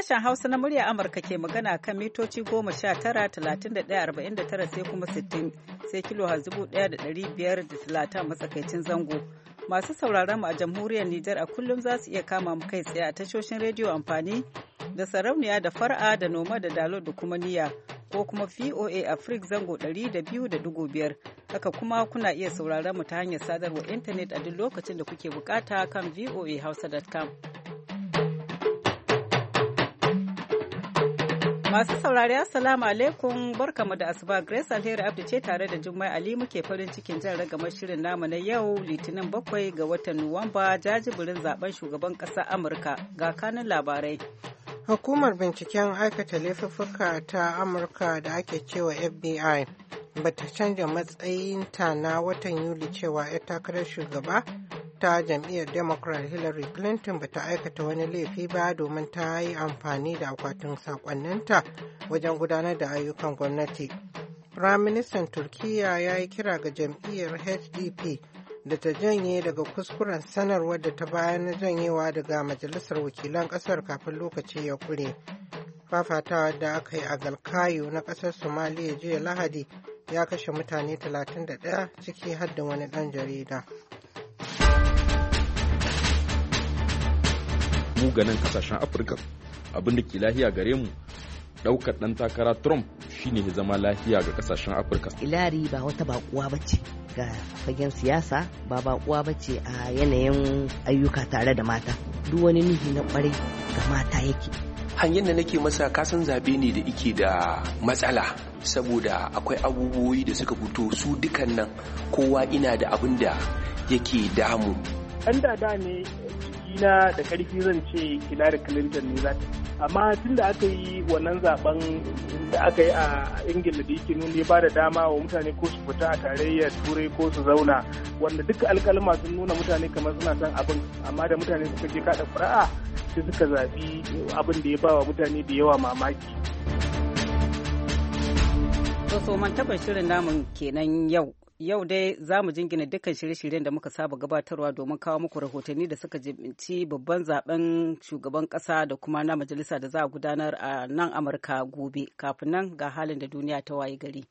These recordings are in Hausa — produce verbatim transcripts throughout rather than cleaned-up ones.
Sashen Hausa na murya Amurka ke magana kan mitoci goma sha tara, talatin da ɗaya, arba'in da tara sai kuma sittin, sai kilo dubu ɗaya da ɗari biyar da talatin matsakaicin zango. Masu sauraron mu a jamhuriyar Nijar a kullum za su iya kama mu kai tsaye a tashoshin rediyo amfani da sarauniya da far'a da noma da dalo da kuma niyya ko kuma V O A Africa zango ɗari da biyu da ɗigo biyar. Haka kuma kuna iya sauraron mu ta hanyar sadarwar intanet a duk lokacin da kuke bukata kan v o a hausa dot com. Masu saurari assalamu alaikum barkamu da asuba. Grace Alheri Abdi ce tare da Jummai Ali muke farin cikin jan ragamar shirin namu na yau Litinin bakwai ga watan Nuwamba, jajibirin zaben shugaban ƙasar Amurka. Ga kanun labarai. Hukumar binciken aikata laifuffuka ta Amurka da ake cewa F B I bata canja matsayinta na watan Yuli cewa 'yar takarar shugaba ta jam'iyyar Democrat Hillary Clinton bata aikata wani laifi ba domin ta yi amfani da akwatin sakonninta wajen gudanar da ayyukan gwamnati. Firaministan Turkiyya ya yi kira ga jam'iyyar H D P da ta janye daga kuskuren sanarwar da ta bayar na janyewa daga Majalisar Wakilan Ƙasar kafin lokaci ya kure. Fafatawa da aka yi a Galkayo na ƙasar Somaliya jiya Lahadi ya kashe mutane talatin da ɗaya ciki har da wani ɗan jarida. Mu ganin kasashen Afirka abin da ke lahiya gare mu daukar dan takara Trump shine ya zama lahiya ga kasashen Afirka. Hillary ba wata bakuwa bace ga fagen siyasa, ba bakuwa bace a yanayin ayyuka tare da mata. Duk wani nufi na kwarai ga mata yake. Hanyar da nake masa kasan zabe ne da ike da matsala saboda akwai abubuwoyi da suka fito su dukan nan kowa ina da abin da yake damu. An da ne na da karfi zan ce Hillary Clinton ne za ta, amma tun da aka yi wannan zaben da aka yi a Ingila da yake nuna ya ba da dama wa mutane ko su fita a tarayyar turai ko su zauna, wanda duka alkalma sun nuna mutane kamar suna son abin, amma da mutane suka je kada ƙuri'a sai suka zaɓi abin da ya ba wa mutane da yawa mamaki. So man taɓa shirin namun kenan yau. Yau dai za mu jingina dukkan shirye-shiryen da muka saba gabatarwa domin kawo muku rahotanni da suka jibinci babban zaben shugaban kasa da kuma na majalisa da za a gudanar a nan Amurka gobe. Kafin nan ga halin da duniya ta waye gari.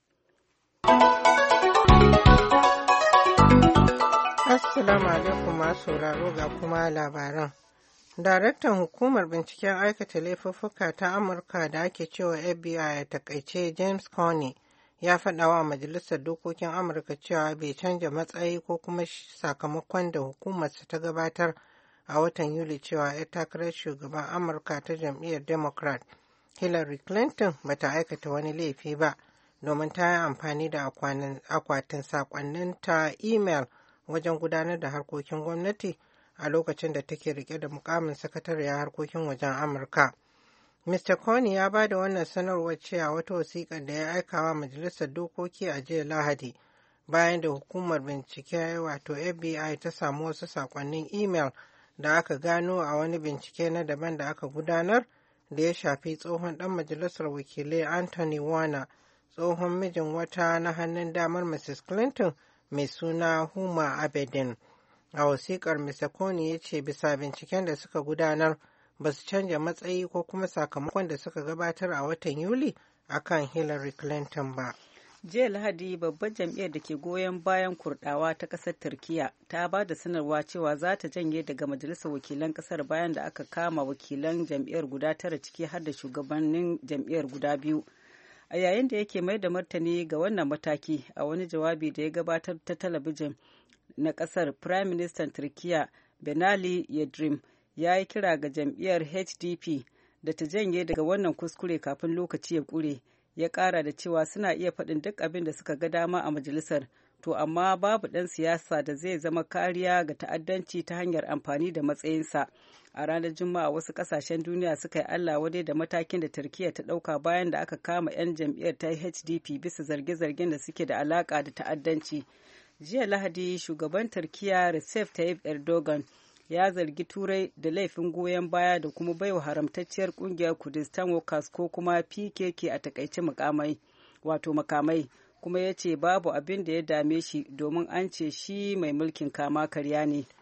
Assalamu alaikum masu sauraro ga kuma labaran. Daraktan hukumar binciken aikata laifuffuka ta Amurka da ake cewa F B I a takaice James Comey ya faɗa wa Majalisar Dokokin Amurka cewa bai canja matsayi ko kuma sakamakon da hukumarsa ta gabatar a watan Yuli cewa 'yar takarar shugaban Amurka ta jam'iyyar Democrat Hillary Clinton bata aikata wani laifi ba domin ta yi amfani da akwatin sakonnin ta email wajen gudanar da harkokin gwamnati a lokacin da take rike da mukamin sakatariyar harkokin wajen Amurka. Mister Comey ya ba da wannan sanarwar cewa wata wasiƙar da ya aika wa Majalisar Dokoki a jiya Lahadi bayan da hukumar bincike wato F B I ta samu wasu sakonnin email da aka gano a wani bincike na daban da aka gudanar da ya shafi tsohon ɗan majalisar wakilai Anthony Warner, tsohon mijin wata na hannun damar Missus Clinton mai suna Huma Abedin. A wasiƙar Mister Comey ya ce bisa binciken da suka gudanar ba su canja matsayi ko kuma sakamakon da suka gabatar a watan Yuli akan Hillary Clinton ba. Jiya Lahadi babbar jam'iyyar da ke goyon bayan Kurdawa ta ƙasar Turkiyya ta ba da sanarwa cewa za ta janye daga majalisar wakilan ƙasar bayan da aka kama wakilan jam'iyyar guda tara ciki har da shugabannin jam'iyyar guda biyu. A yayin da yake mai da martani ga wannan mataki a wani jawabi da ya gabatar ta talabijin na ƙasar, Prime Minister Turkiyya Binali Yildirim ya yi kira ga jam'iyyar H D P da ta janye daga wannan kuskure kafin lokaci ya ƙure. Ya ƙara da cewa suna iya faɗin duk abin da suka ga dama a majalisar, to amma babu ɗan siyasa da zai zama kariya ga ta'addanci ta hanyar amfani da matsayinsa. A ranar Juma'a wasu ƙasashen duniya suka yi Allah wadai da matakin da Turkiyya ta ɗauka bayan da aka kama 'yan jam'iyyar ta H D P bisa zarge-zargen da suke da alaƙa da ta'addanci. Jiya Lahadi shugaban Turkiyya Recep Tayyip Erdogan ya zargi Turai da laifin goyon baya da kuma baiwa haramtacciyar kungiyar Kurdistan Workers ko kuma P K K a takaice makamai wato makamai, kuma ya ce babu abin da ya dame shi domin an ce shi mai mulkin kama karya ne.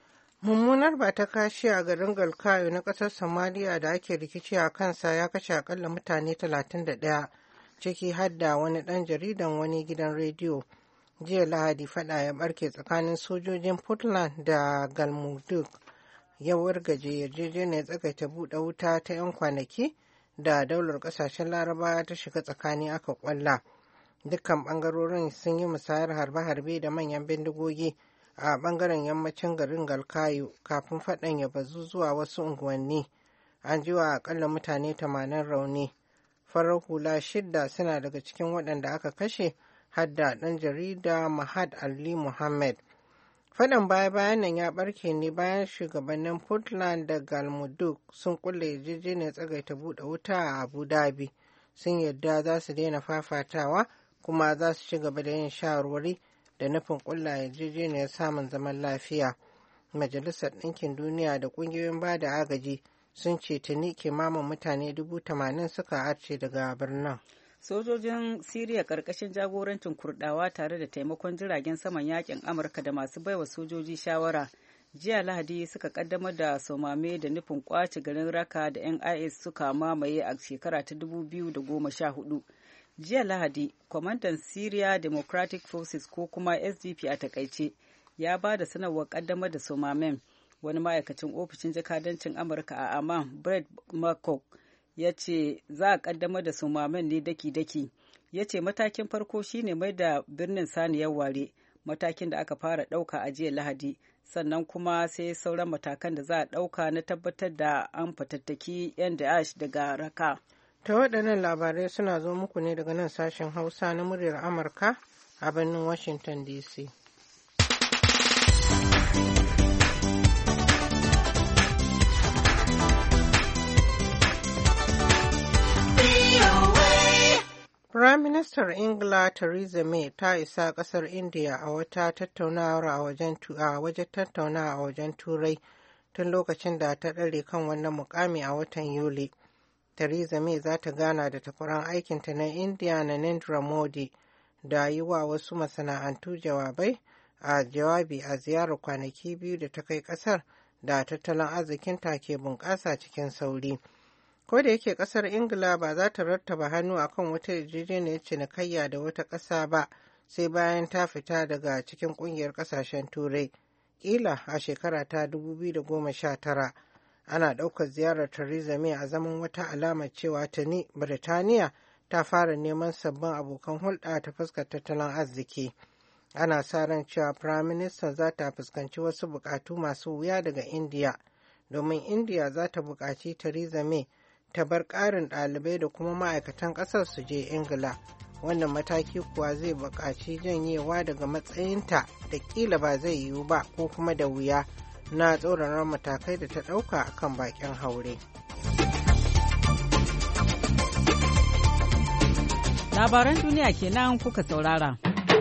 Mummunar ba ta kashi a garin Galkayo na ƙasar Somalia da ake rikici a kansa ya kashe akalla mutane talatin da ɗaya, ciki har da wani ɗan jaridan wani gidan rediyo. Jiya Lahadi fada ya barke tsakanin sojojin Puntland da Galmudug, ya wargaje yarjejeniyar tsagaita buɗe wuta ta 'yan kwanaki da daular ƙasashen Larabawa ta shiga tsakani aka kwalla. Dukkan ɓangarorin sun yi musayar harbe-harbe da manyan bindigogi a ɓangaren yammacin garin Galkayo kafin faɗan ya bazu zuwa wasu unguwanni. An ji wa akalla mutane tamanin rauni. Farar hula shidda suna daga cikin waɗanda aka kashe, hadda ɗan jarida Mahad Ali Muhammad. Faɗan baya-bayan nan ya ɓarke ne bayan shugabannin Puntland da Galmudug sun kulle yarjejeniyar tsagaita buɗe wuta a Abu Dhabi. Sun yarda za su daina fafatawa kuma za su ci gaba da yin shawarwari da nufin ƙulla yarjejeniyar samun zaman lafiya. Majalisar Ɗinkin Duniya da ƙungiyoyin ba da agaji sun ce tuni kimanin mutane dubu tamanin suka arce daga birnin. Sojojin Siriya ƙarƙashin jagorancin Kurɗawa tare da taimakon jiragen saman yakin Amurka da masu baiwa sojoji shawara jiya Lahadi suka kaddamar da somame da nufin kwace garin Raka da 'yan I S suka mamaye a shekara ta dubu biyu da goma sha hudu. Jiya Lahadi, kwamandan Syria Democratic Forces ko kuma S D P a takaice ya ba da sanarwar kaddamar da somamen. Wani ma'aikacin ofishin jakadancin Amurka a Amman, Brett McCook, ya ce za a kaddamar da somamen ne daki-daki. Ya ce matakin farko shine mai da birnin saniyar ware, matakin da aka fara ɗauka a jiya Lahadi, sannan kuma sai sauran matakan da za a ɗauka na tabbatar da an fatattaki 'yan Daesh daga Raka. Ta waɗannan labarai suna zo muku ne daga nan sashen Hausa na muryar Amurka a birnin Washington D C. Prime Minister Ingila Theresa May ta isa ƙasar India a wata tattaunawar a wajen tattaunawa a wajen Turai tun lokacin da ta ɗare kan wannan mukami a watan Yuli. Theresa May za ta gana da takwaran aikinta na India Narendra Modi da yi wa wasu masana'antu jawabai a jawabi a ziyarar kwanaki biyu da ta kai ƙasar da tattalin arzikinta ke bunƙasa cikin sauri. Ko da yake ƙasar Ingila ba za ta rattaba hannu akan wata yarjejeniyar cinikayya da wata ƙasa ba sai bayan ta fita daga cikin ƙungiyar ƙasashen Turai, ƙila a shekara ta dubu biyu da goma sha tara. Ana ɗaukar ziyarar Theresa May a zaman wata alamar cewa tuni Birtaniya ta fara neman sabbin abokan hulɗa ta fuskar tattalin arziki. Ana sa ran cewa Prime Minister za ta fuskanci wasu buƙatu masu wuya daga India, domin India za ta buƙaci Theresa May ta bar ƙarin ɗalibai da kuma ma'aikatan ƙasar su je Ingila. Wannan mataki kuwa zai buƙaci janyewa daga matsayinta da ƙila ba zai yiwu ba ko kuma da wuya na tsoron matakai da ta ɗauka a kan baƙin haure. Labaran duniya kenan kuka saurara.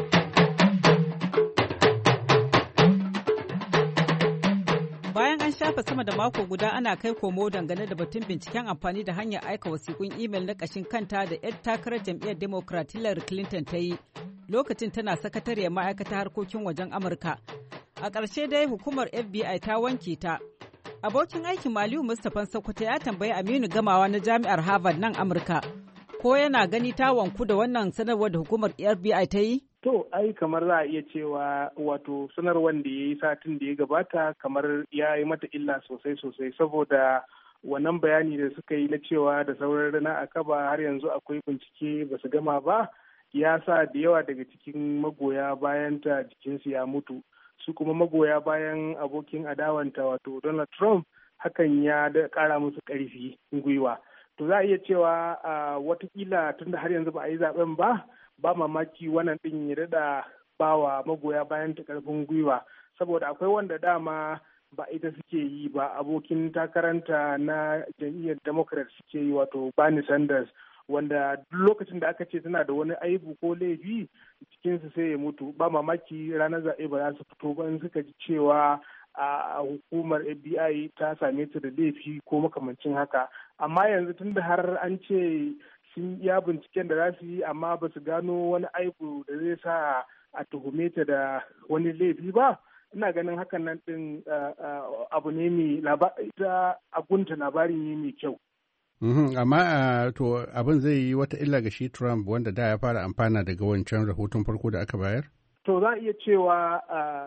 Bayan an shafa sama da mako guda ana kai komo dangane da batun binciken amfani da hanyar aika wasiƙun imel na ƙashin kanta da 'yar takarar jam'iyyar Democrat Hillary Clinton ta yi lokacin tana sakatariyar ma'aikatar harkokin wajen Amurka. A ƙarshe dai hukumar F B I ta wanke ta. Abokin aikin Maliyu Mustapha Sokoto ya tambayi Aminu Gamawa na Jami'ar Harvard nan Amurka ko yana gani ta wanku da wannan sanarwar da hukumar F B I ta yi? To, ai kamar za a iya cewa wato sanarwar da ya yi satin da ya gabata kamar ya yi mata illa sosai sosai saboda wannan bayani da suka yi na cewa da sauran rana a kaba har yanzu akwai bincike ba su gama ba ya sa da yawa daga cikin magoya bayanta jikinsu ya mutu. Su kuma magoya bayan abokin adawanta wato Donald Trump hakan ya da kara musu ƙarfi gwiwa. To za a iya cewa a watakila tunda har yanzu ba a yi zaben ba, ba mamaki wannan ɗin ya daɗa bawa magoya bayan ta ƙarfin gwiwa. Saboda akwai wanda dama ba ita suke yi ba abokin takaranta na jam'iyyar Democrat suke yi wato Bernie Sanders. Wanda duk lokacin da aka ce tana da wani aibu ko laifi cikinsu sai ya mutu ba mamaki ranar zaɓe ba za su fito ba in suka ji cewa a hukumar F B I ta same ta da laifi ko makamancin haka amma yanzu tun da har an ce sun iya binciken da za su yi amma ba su gano wani aibu da zai sa a tuhume ta da wani laifi ba ina ganin hakan nan din abu ne mai ita agunta labari ne mai kyau. Mm-hmm. Amma uh, to abin zai yi wata illa ga shi Trump wanda da ya fara amfana daga wancan rahoton farko da aka bayar? To za a iya cewa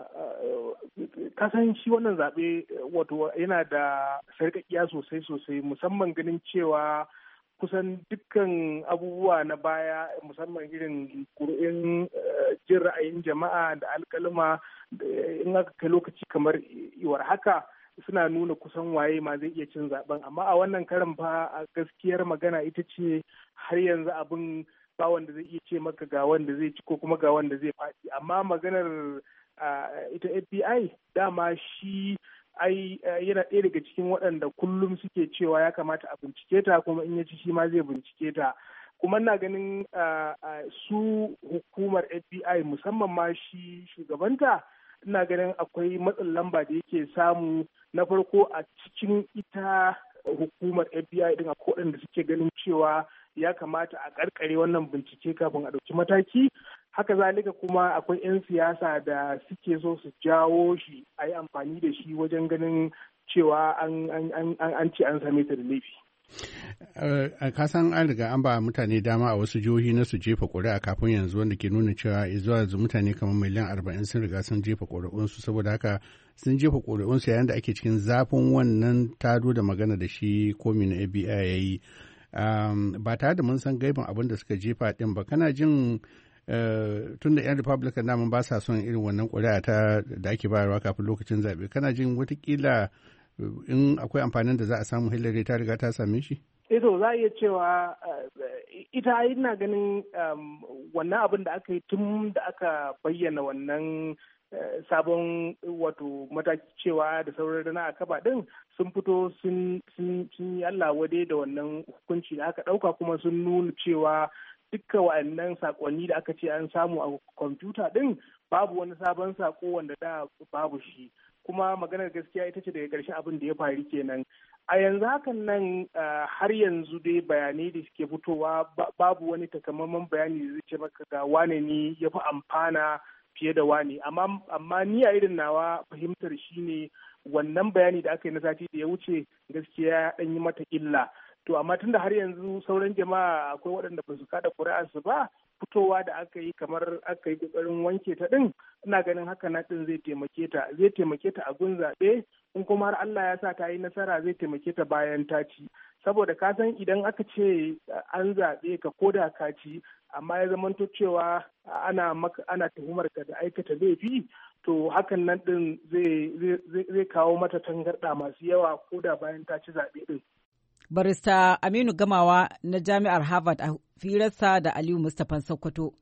kasan shi wannan zaɓe wato yana da sarƙaƙiya sosai sosai musamman ganin cewa kusan dukkan abubuwa na baya musamman irin ƙuri'in jin ra'ayin jama'a da alƙalma in aka kai lokaci kamar iwar haka suna nuna kusan waye ma zai iya cin zaben amma a wannan karan fa a gaskiyar magana ita ce har yanzu abin ba wanda zai iya ce maka ga wanda zai ci ko kuma ga wanda zai faɗi amma maganar ita F B I dama shi ai yana ɗaya daga cikin waɗanda kullum suke cewa ya kamata a bincike ta kuma in ya ci shi ma zai bincike ta kuma ina ganin su hukumar F B I musamman ma shi shugabanta ina ganin akwai matsin lamba da yake samu na farko a cikin ita hukumar F B I din a kodin da suke ganin cewa ya kamata a karkare wannan bincike kafin a ɗauki mataki haka zalika kuma akwai 'yan siyasa da suke so su jawo shi a yi amfani da shi wajen ganin cewa an ce an same ta da laifi. a kasan an riga an ba mutane dama a wasu jihohi na su jefa ƙuri'a kafin yanzu wanda ke nuna cewa zuwa yanzu mutane kamar miliyan arba'in sun riga sun jefa ƙuri'unsu saboda haka sun jefa ƙuri'unsu yayin da ake cikin zafin wannan tado da magana da shi komi na F B I ya yi ba tare da mun san gaibin abin da suka jefa din ba kana jin tun da 'yan Republican namun ba sa son irin wannan ƙuri'a ta da ake bayarwa kafin lokacin zaɓe kana jin watakila in akwai amfanin da za a samu Hillary ta riga ta same shi? Eto za a iya cewa ita ina ganin wannan abin da aka yi tun da aka bayyana wannan sabon wato mataki cewa da sauran rana a kaba din sun fito sun yi Allah wade da wannan hukunci da aka ɗauka kuma sun nuna cewa dukkan wa'annan sakonni da aka ce an samu a kwamfuta din babu wani sabon sako wanda da babu shi. kuma maganar gaskiya ita ce daga ƙarshen abin da ya faru kenan a yanzu hakan nan har yanzu dai bayanai da suke fitowa babu wani takamaiman bayani da zai ce maka ga wane ne ya fi amfana fiye da wane amma ni a irin nawa fahimtar shi ne wannan bayani da aka yi na sati da ya wuce gaskiya ya ɗan yi mata illa to amma tunda har yanzu sauran jama'a akwai waɗanda ba su kada ƙuri'arsu ba fitowa da aka yi kamar aka yi kokarin wanke ta din ina ganin haka na din zai taimake ta zai taimake ta a gun zaɓe in kuma har Allah ya sa ta yi nasara zai taimake ta bayan ta ci saboda ka san idan aka ce an zaɓe ka koda ka ci amma ya zamanto cewa ana maka ana tuhumar ka da aikata laifi to hakan nan din zai zai kawo mata tangarɗa masu yawa koda bayan ta ci zaɓe din. Barista Aminu Gamawa na Jami'ar Harvard a firarsa da Aliyu Mustapha Sokoto.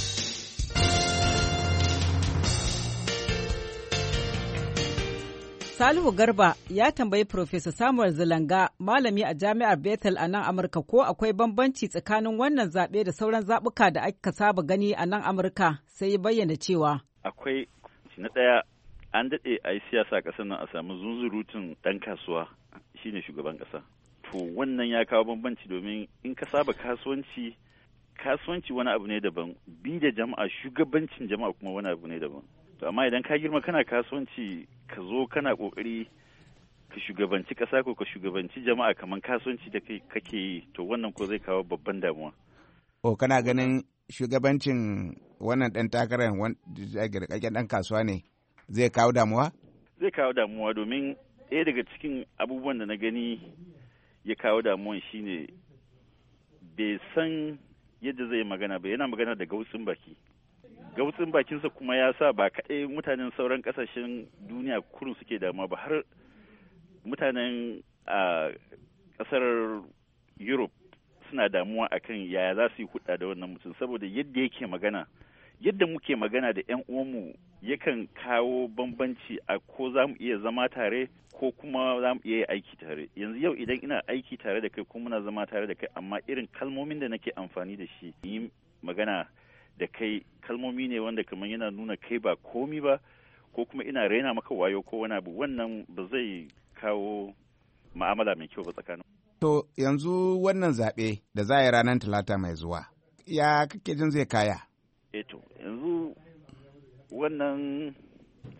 Salihu Garba ya tambayi Professor Samuel Zalanga, malami a Jami'ar Bethel a nan Amurka, ko akwai bambanci tsakanin wannan zaɓe da sauran zaɓuka da aka saba gani a nan Amurka, sai ya bayyana cewa. Akwai na ɗaya an daɗe a yi siyasa a ƙasar nan a samu zunzurutun ɗan kasuwa shine shugaban ƙasa. To wannan ya kawo bambanci domin in ka saba kasuwanci kasuwanci wani abu ne daban bi da jama'a shugabancin jama'a kuma wani abu ne daban to amma idan ka girma kana kasuwanci ka zo kana kokari ka shugabanci kasa ko ka shugabanci jama'a kamar kasuwanci da kake yi to wannan ko zai kawo babban damuwa o kana ganin shugabancin wannan dan takarar wanda garkakken dan kasuwa ne zai kawo damuwa zai kawo damuwa domin ɗaya daga cikin abubuwan da na gani ya kawo damuwan shine bai san yadda zai magana ba yana magana da gautsin baki gautsin bakinsa kuma ya sa ba kaɗai mutanen sauran ƙasashen duniya kurun suke damuwa ba har mutanen a ƙasar Europe suna damuwa akan yaya za su yi hudda da wannan mutum saboda yadda yake magana yadda muke magana da 'yan uwanmu yakan kawo bambanci a ko za mu iya zama tare ko kuma za mu iya aiki tare yanzu yau idan ina aiki tare da kai ko muna zama tare da kai amma irin kalmomin da nake amfani da shi yi magana da kai kalmomi ne wanda kamar yana nuna kai ba komi ba ko kuma ina raina maka wayo ko wani abu wannan ba zai kawo ma'amala mai kyau ba tsakanin. To yanzu wannan zaɓe da za a yi ranar talata mai zuwa ya kake jin zai kaya? Eto yanzu wannan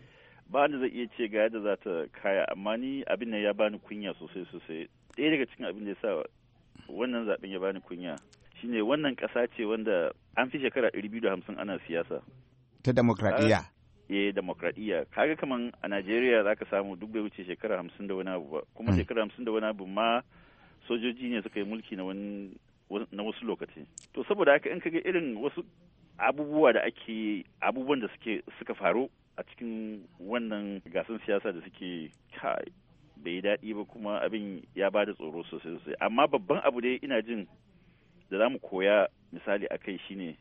ba da zai iya ce ga yadda za ta kaya, amma ni abin nan ya bani kunya sosai sosai. Ɗaya daga cikin abin da ya sa wannan zaben ya bani kunya shine wannan ƙasa ce wanda an fi shekara ɗari biyu da hamsin ana siyasa ta demokradiyya. Eh, demokradiyya. Kaga kaman a Najeriya zaka samu duk bai wuce shekara hamsin da wani abu ba, kuma shekara hamsin da wani abu ma sojoji ne suka yi mulki na wani na wasu lokaci. To saboda haka in kaga irin wasu abubuwa da ake abubuwan da suke suka faru a cikin wannan gasan siyasa da suke kai bai yi daɗi ba, kuma abin ya ba da tsoro sosai sosai. Amma babban abu dai ina jin da za mu koya misali a kai shine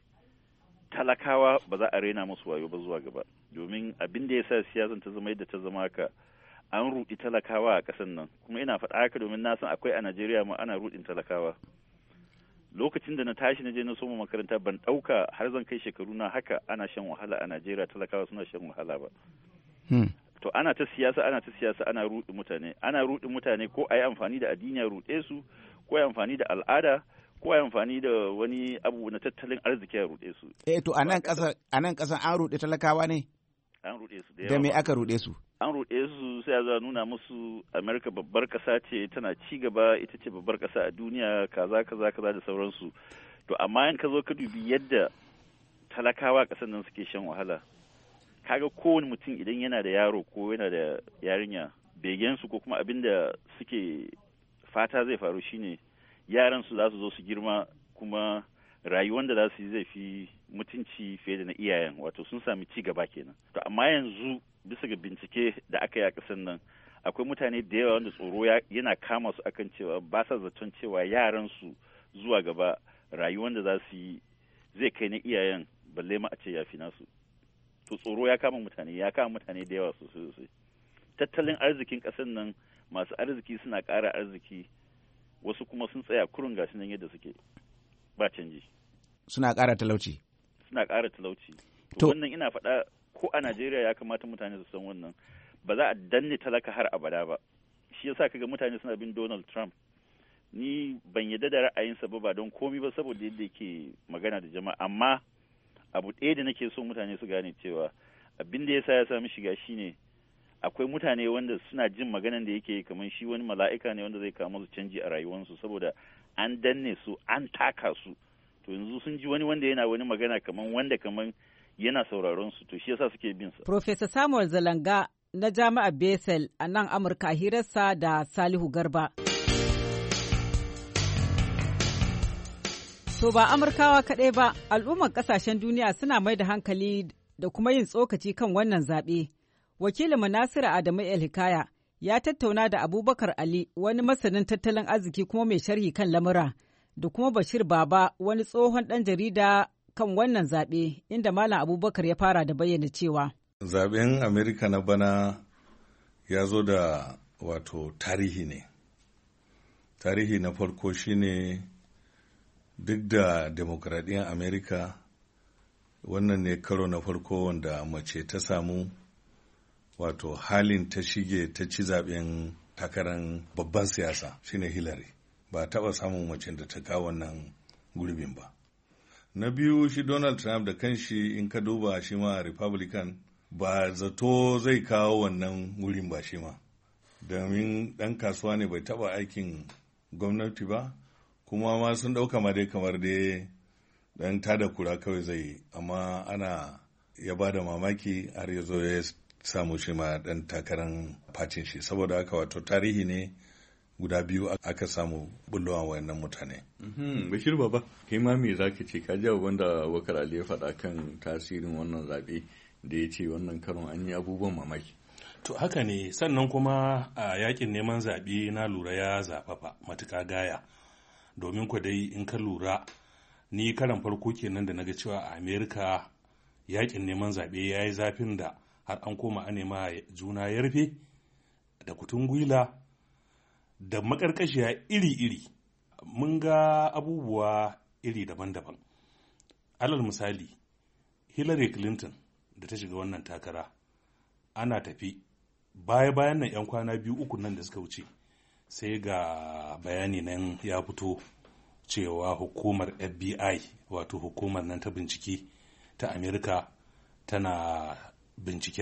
talakawa ba za a raina musu wayo ba zuwa gaba, domin abin da ya sa siyasan ta zama yadda ta zama haka an ruɗi talakawa a ƙasar nan, kuma ina faɗa haka domin na san akwai a Najeriya ma ana ruɗin talakawa. Lokacin da na tashi na je na soma makaranta ban ɗauka har zan kai shekaru na haka ana shan wahala a Najeriya, talakawa suna shan wahala ba. Hmm. To ana ta siyasa ana ta siyasa ana ruɗi mutane ana ruɗi mutane ko a yi amfani da addini a ruɗe su, ko a yi amfani da al'ada, ko a yi amfani da wani abu na tattalin arziki a ruɗe su. Eh to a nan ƙasar a nan ƙasar an ruɗe talakawa ne? An ruɗe su da yawa. Da me aka ruɗe su? An ruɗe su sai a zo nuna musu Amerika babbar ƙasa ce, tana ci gaba, ita ce babbar ƙasa a duniya, kaza kaza kaza da sauransu. To amma in ka zo ka dubi yadda talakawa ƙasar nan suke shan wahala, kaga kowane mutum idan yana da yaro ko yana da yarinya, begen su ko kuma abin da suke fata zai faru shine yaran su za su zo su girma kuma rayuwar da za su yi zai fi mutunci fiye da na iyayen, wato sun sami ci gaba kenan. To amma yanzu bisa ga bincike da aka yi a ƙasar nan akwai mutane da yawa wanda tsoro yana kama su akan cewa ba sa zaton cewa yaran su zuwa gaba rayuwar da za su yi zai kai na iyayen, balle ma a ce ya fi nasu. To tsoro ya kama mutane ya kama mutane da yawa sosai sosai. Tattalin arzikin ƙasar nan masu arziki suna ƙara arziki, wasu kuma sun tsaya kurun gashi nan yadda suke ba canji. Suna ƙara talauci. Suna ƙara talauci. To wannan ina faɗa ko a Najeriya ya kamata mutane su san wannan. Ba za a danne talaka har abada ba. Shi yasa kaga mutane suna bin Donald Trump. Ni ban yadda da ra'ayinsa ba ba don komi ba saboda yadda yake magana da jama'a, amma abu ɗaya da nake so mutane su gane cewa abin da yasa ya sami shiga shine akwai mutane wanda suna jin maganan da yake kamar shi wani mala'ika ne wanda zai kawo musu canji a rayuwarsu, saboda an danne su an taka su. To yanzu sun ji wani wanda yana wani magana kamar wanda kamar yana sauraron su, to shi yasa suke bin sa. Professor Samuel Zalanga na Jami'ar Basel a nan Amurka, hirarsa da Salihu Garba. To ba Amurkawa kaɗai ba, al'ummar ƙasashen duniya suna mai da hankali da kuma yin tsokaci kan wannan zaɓe. Wakilin Nasiru Adamu El Hikaya ya tattauna da Abubakar Ali, wani masanin tattalin arziki kuma mai sharhi kan lamura, da kuma Bashir Baba, wani tsohon ɗan jarida kan wannan zaɓe, inda Malam Abubakar ya fara da bayyana cewa. Zaɓen Amerika na bana ya zo da wato tarihi ne. Tarihi na farko shine duk da demokradiyyar Amerika, wannan ne karo na farko wanda mace ta samu wato halin ta shige ta ci zaben takarar babban siyasa shine Hillary. Ba taɓa samun mace da ta kawo wannan gurbin ba. Na biyu shi Donald Trump da kanshi in ka duba shi ma Republican ba zato zai kawo wannan wurin ba shi ma. Domin ɗan kasuwa ne bai taɓa aikin gwamnati ba, kuma ma sun ɗauka ma dai kamar dai ɗan tada kura kawai zai yi, amma ana ya ba da mamaki har ya zo ya samu shi ma ɗan takarar fatin shi. Saboda haka wato tarihi ne guda biyu aka samu bullowa wayannan mutane. Bashir Baba, kai ma me zaka ce ka ji wanda Abubakar Ali ya faɗa kan tasirin wannan zaɓe da ya ce wannan karon an yi abubuwan mamaki. To haka ne, sannan kuma a yakin neman zaɓe na lura ya zaɓaɓa matuƙa gaya. Domin ku dai in ka lura ni karan farko kenan da naga cewa a Amerika yakin neman zaɓe ya yi zafin da har an koma a nema juna ya rufe da kutun gwila da makarkashiya iri-iri. Mun ga abubuwa iri daban-daban. Alal misali, Hillary Clinton da ta shiga wannan takara, ana tafi baya-bayan nan 'yan kwana biyu uku nan da suka wuce, sai ga bayani nan ya fito cewa hukumar F B I, wato hukumar nan ta bincike ta Amerika, tana binciken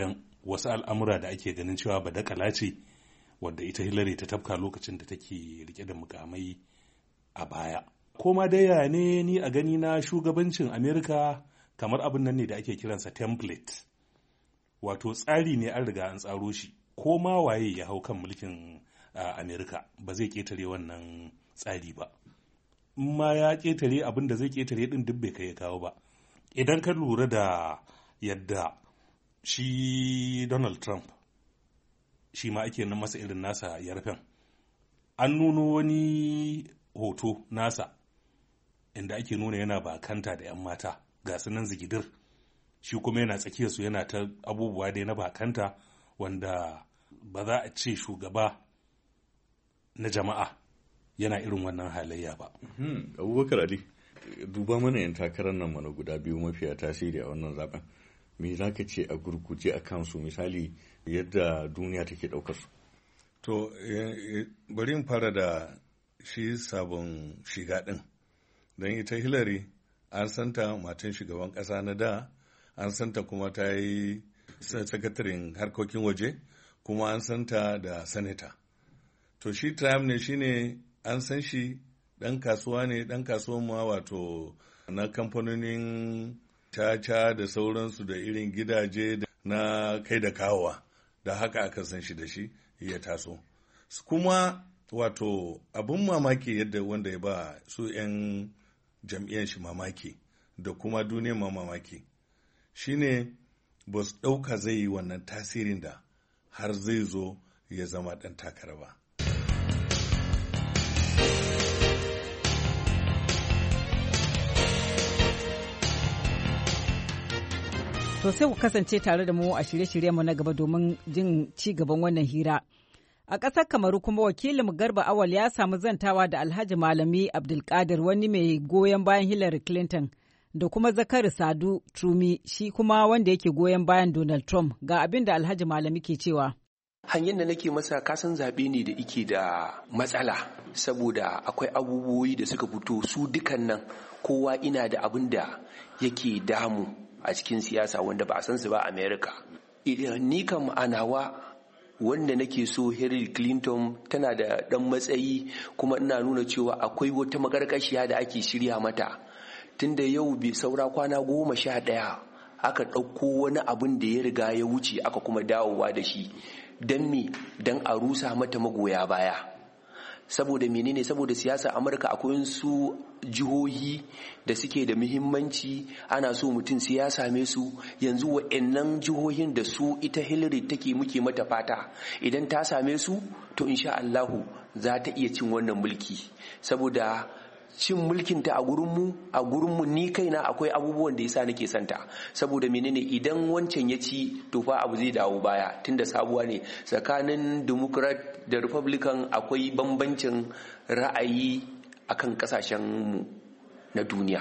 wasu al'amura da ake ganin cewa badakala ce wadda ita Hillary ta tafka lokacin da take rike da mukamai a baya. Koma dai ya ne ni a gani na shugabancin Amerika kamar abin nan ne da ake kiransa template, wato tsari ne an riga an tsaro shi, ko ma waye ya hau kan mulkin Amerika ba zai ketare wannan tsari ba. In ma ya ketare abin da zai ketare din duk bai kai ya kawo ba. Idan ka lura da yadda shi Donald Trump shi ma ake nan masa irin nasa yarfen, an nuno wani hoto nasa inda ake nuna yana bakanta da 'yan mata ga su nan zigidir, shi kuma yana tsakiyarsu yana ta abubuwa dai na bakanta wanda ba za a ce shugaba na jama'a yana irin wannan halayya ba. Abubakar Ali, duba mana 'yan takarar nan mana guda biyu mafiya tasiri a wannan zaben. Me za ka ce a gurguje a kansu, misali yadda duniya take ɗaukar su? To, bari in fara da shi sabon shiga ɗin. Don ita Hillary an santa matan shugaban ƙasa na da, an santa kuma ta yi sakatarin harkokin waje, kuma an santa da sanata. To shi Trump ne shine an san shi ɗan kasuwa ne, ɗan kasuwan ma wato na kamfanonin caca da sauransu da irin gidaje na kai da kawowa, da haka aka san shi da shi ya taso. Kuma wato abin mamaki yadda wanda ya ba su 'yan jam'iyyar shi mamaki da kuma duniyar ma mamaki shine ba su ɗauka zai yi wannan tasirin da har zai zo ya zama ɗan takara ba. To sai ku kasance tare da mu a shirye-shiryenmu na gaba domin jin ci gaban wannan hira. A ƙasar Kamaru kuma wakilin Garba Awal ya samu zantawa da Alhaji Malami Abdulkadir, wani mai goyon bayan Hillary Clinton, da kuma Zakari Sadu Trumi, shi kuma wanda yake goyon bayan Donald Trump. Ga abin da Alhaji Malami ke cewa. Hanyar da nake masa kasan zaɓe ne da ike da matsala, saboda akwai abubuwoyi da suka fito su dukan nan kowa ina da abin da yake damu a cikin siyasa wanda ba a san su ba a America. Ni kam anawa wanda nake so Hillary Clinton tana da ɗan matsayi, kuma ina nuna cewa akwai wata makarkashiya da ake shirya mata. Tunda yau bai saura kwana goma sha ɗaya aka ɗauko wani abin da ya riga ya wuce aka kuma dawowa da shi. Don me? Don a rusa mata magoya baya. Saboda menene? Saboda siyasa Amurka akwai su jihohi da suke da muhimmanci, ana so mutum sai ya same su. Yanzu wa'annan jihohin da su ita Hillary take muke mata fata, idan ta same su to insha Allahu za ta iya cin wannan mulki. Saboda cin mulkinta a gurinmu a gurinmu ni kaina akwai abubuwan da yasa nake santa, saboda menene? Idan wancan ya ci to fa abu zai dawo baya, tunda sabuwa ne. Tsakanin Democrat da Republican akwai bambancin ra'ayi akan kasashen mu na duniya.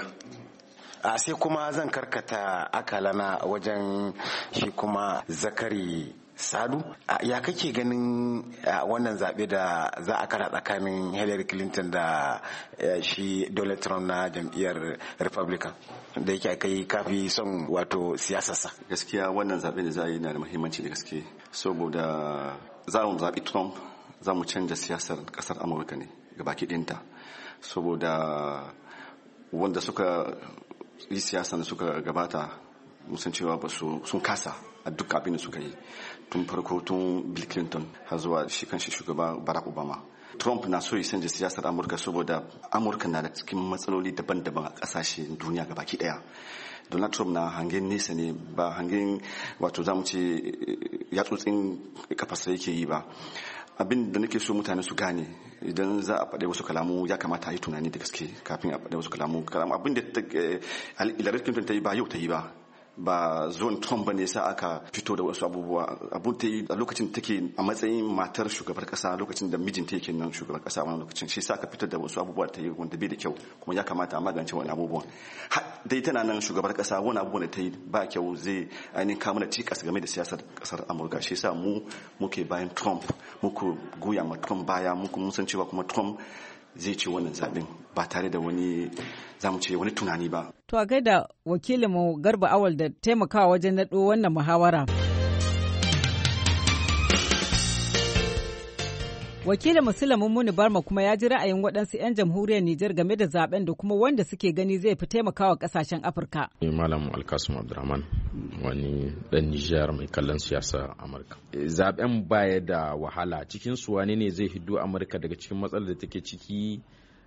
a sai kuma zan karkata akalana wajen shi kuma Zakari Sadu, ya kake ganin wannan zaɓe da za a kara tsakanin Hillary Clinton da shi Donald Trump na jam'iyyar Republican, da yake kai kafi son wato siyasarsa? Gaskiya wannan zaɓe da za a yi na da muhimmanci da gaske, saboda za mu zaɓi Trump za mu canja siyasar ƙasar Amurka ne gabaki ɗinta, saboda wanda suka yi siyasa da suka gabata musan cewa ba su sun kasa a duk abin da suka yi, tun farko tun Bill Clinton har zuwa shi kanshi shugaba Barack Obama. Trump na so ya canja siyasar Amurka saboda Amurka na da cikin matsaloli daban-daban a kasashen duniya gabaki daya. Donald Trump na hangen nesa ne, ba hangen wato zamu ce yatsotsin kafasa yake yi ba. Abin da nake so mutane su gane, idan za a faɗi wasu kalamu ya kamata a yi tunani da gaske kafin a faɗi wasu kalamu. Abin da Hillary Clinton ta yi ba yau ta yi ba, ba zuwan Trump ba ne sa aka fito da wasu abubuwa. Abun ta yi a lokacin take a matsayin matar shugabar kasa, lokacin da mijinta yake nan shugabar kasa wani lokacin, shi sa aka fitar da wasu abubuwa ta yi wanda bai da kyau, kuma ya kamata a magance wani abubuwan. Dai tana nan shugabar kasa, wani abubuwan da ta yi ba kyau, zai ainihin kawo mana cikas game da siyasar kasar Amurka. Shi sa mu muke bayan Trump, muku goya ma Trump baya, muku mun san cewa kuma Trump zai ce wannan zaɓen ba tare da wani zamu ce wani tunani ba. To a gaida wakilinmu Garba Awal da taimakawa wajen naɗo wannan muhawara. Wakilin Musulamin Muni Barma kuma ya ji ra'ayin waɗansu 'yan jamhuriyar Nijar game da zaben da kuma wanda suke gani zai fi taimakawa ƙasashen Afirka. Malam Alkasum Abdurrahman wani ɗan Nijar mai kallon siyasa Amurka. Zaben baya da wahala, cikin su wani ne zai hiddo Amurka daga cikin matsalar da take ciki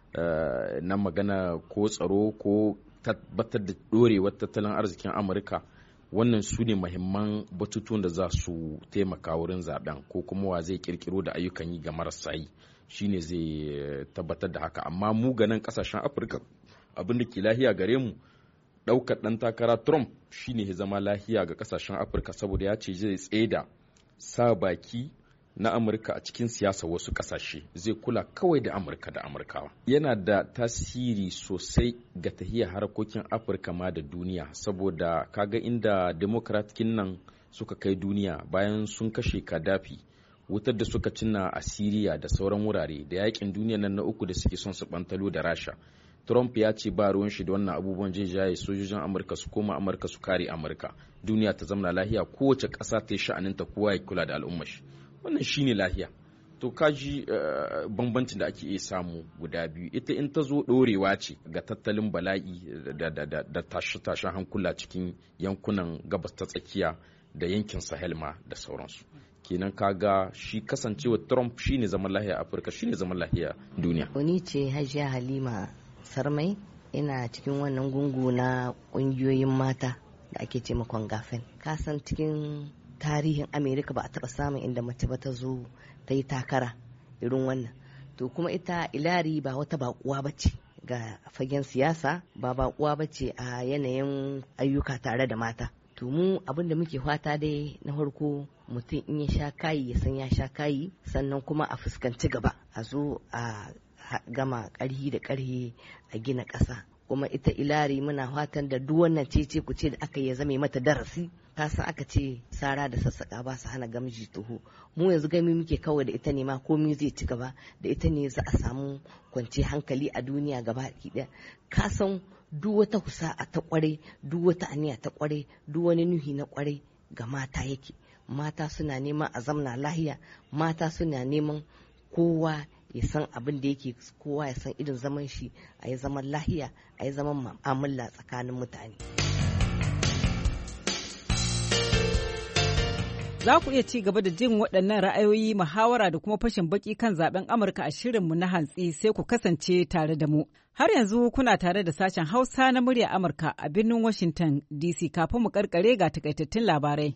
na magana ko tsaro ko tabbatar da ɗorewar tattalin arzikin Amurka. Wannan su ne mahimman batutuwan da za su taimaka wurin zaben, ko kuma wa zai kirkiro da ayyukan yi ga marasa yi shine zai tabbatar da haka. Amma mu ga nan kasashen Afirka abin da ke lahiya gare mu, ɗaukar ɗan takara Trump shine ya zama lahiya ga kasashen Afirka, saboda ya ce zai tsaida sa baki na Amurka a cikin siyasa wasu kasashe, zai kula kawai da Amurka da Amurkawa. Yana da tasiri sosai ga tahiyar harkokin Afirka ma da duniya, saboda kaga inda Democratkin nan suka kai duniya bayan sun kashe Gaddafi, wutar da suka cinna a Syria da sauran wurare, da yakin duniya nan na uku da suke son su bantalo da Rasha. Trump ya ce ba ruwan shi da wannan abubuwan, zai jaye sojojin Amurka su koma Amurka su kare Amurka, duniya ta zama lahiya, kowace ƙasa ta yi sha'aninta, kowa ya kula da al'ummar shi. Wannan shine lahiya. To kaji uh, bambancin da ake iya samu guda biyu. Ita in ta zo ɗorewa ce ga tattalin bala'i da, da, da, da tashe-tashen hankula cikin yankunan gabas ta tsakiya da yankin Sahel ma da sauransu. Kenan kaga shi kasancewa Trump shine zaman lahiya Afirka, shine zaman lahiya duniya. Wani ce Hajiya Halima Sarmai, ina cikin wannan gungu na ƙungiyoyin mata da ake ce makon gafen. Ka san cikin tarihin Amerika ba a taɓa samun inda mace ba ta zo ta yi takara irin wannan. To kuma ita Ilari ba wata baƙuwa ba ce ga fagen siyasa, ba baƙuwa ba ce a yanayin ayyuka tare da mata. To mu abin da muke fata dai na farko mutum in ya sha kayi ya san ya sha kayi, sannan kuma a fuskanci gaba, a zo a gama ƙarhi da ƙarhi a gina ƙasa. Kuma ita Ilari muna fatan da duk wannan cece ku ce da aka yi zame mata darasi. Ta san aka ce sara da sassaƙa ba su hana gamji toho. Mu yanzu gami muke kawai da ita ne ma komai zai ci gaba, da ita ne za a samu kwanci hankali a duniya gaba ɗaya. Ka san duk wata husa a ta kwarai, duk wata aniya ta kwarai, duk wani nuhi na kwarai ga mata yake. Mata suna neman a zamna lahiya, mata suna neman kowa ya san abin da yake, kowa ya san irin zaman shi, a yi zaman lahiya, a yi zaman mu'amala tsakanin mutane. Za ku iya ci gaba da jin waɗannan ra'ayoyi, muhawara da kuma fashin baki kan zaben Amurka a shirinmu na hantsi, sai ku kasance tare da mu. Har yanzu kuna tare da sashen Hausa na murya Amurka a birnin Washington D C. Kafin mu karkare ga takaitattun labarai.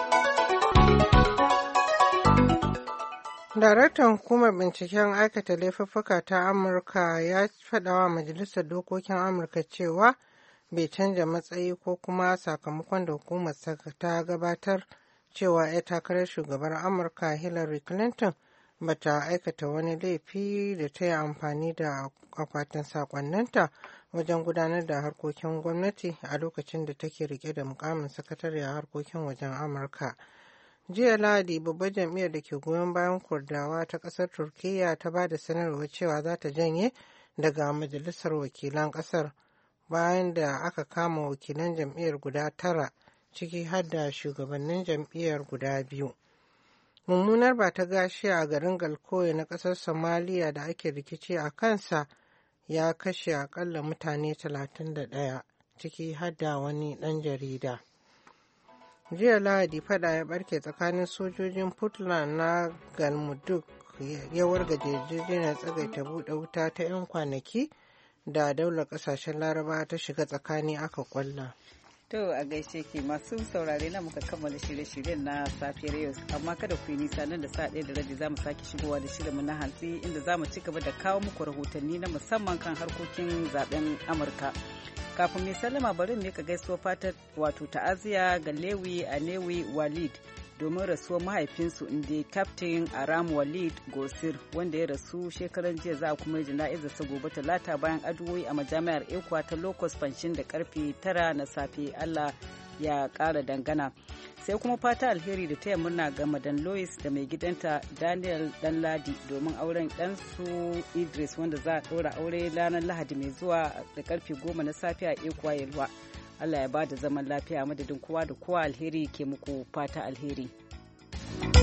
Daraktan hukumar binciken aikata laifuffuka ta Amurka ya faɗawa Majalisar Dokokin Amurka cewa bai canja matsayi ko kuma sakamakon da hukumar ta gabatar cewa ya takarar shugabar Amurka Hillary Clinton bata aikata wani laifi da ta yi amfani da akwatin sakonninta wajen gudanar da harkokin gwamnati a lokacin da take rike da mukamin sakatare a harkokin wajen Amurka. Jiya Lahadi, babbar jam'iyyar da ke goyon bayan Kurdawa ta ƙasar Turkiyya ta ba da sanarwar cewa za ta janye daga majalisar wakilan ƙasar bayan da aka kama wakilan jam'iyyar guda tara, ciki har da shugabannin jam'iyyar guda biyu. Mummunar ba ta gashi a garin Galkoye na ƙasar Somaliya da ake rikici a kansa ya kashe akalla mutane talatin da ɗaya, ciki har da wani ɗan jarida. Jiya Lahadi fada ya barke tsakanin sojojin Puntland na Galmudug ya wargaje yarjejeniyar tsagaita buɗe wuta ta 'yan kwanaki da daular ƙasashen Laraba ta shiga tsakani aka kwalla. To a gaishe ke masu saurare na muka kammala shirye-shiryen na safiyar yau, amma kada ku yi nisa, nan da sa ɗaya da rabi za mu sake shigowa da shirinmu na hantsi inda za mu ci gaba da kawo muku rahotanni na musamman kan harkokin zaben Amurka. Kafin mai sallama bari ne ka gaisuwa fatar wato ta'aziya ga Lewi Anewi Walid domin rasuwar mahaifinsu inda Captain Aram Walid Gosir wanda ya rasu shekaran jiya, za a kuma yi jana'izar sa gobe talata bayan addu'o'i a majami'ar Ekwa ta Locust Fanshin da karfe tara na safe. Allah ya ƙara dangana. Sai kuma fata alheri da taya murna ga Madan Lois da mai gidanta Daniel Danladi domin auren ɗansu Idris wanda za a ɗora aure ranar Lahadi mai zuwa da karfe goma na safe a Ekwa Yalwa. Allah ya ba da zaman lafiya madadin kowa da kowa, alheri ke muku fata alheri.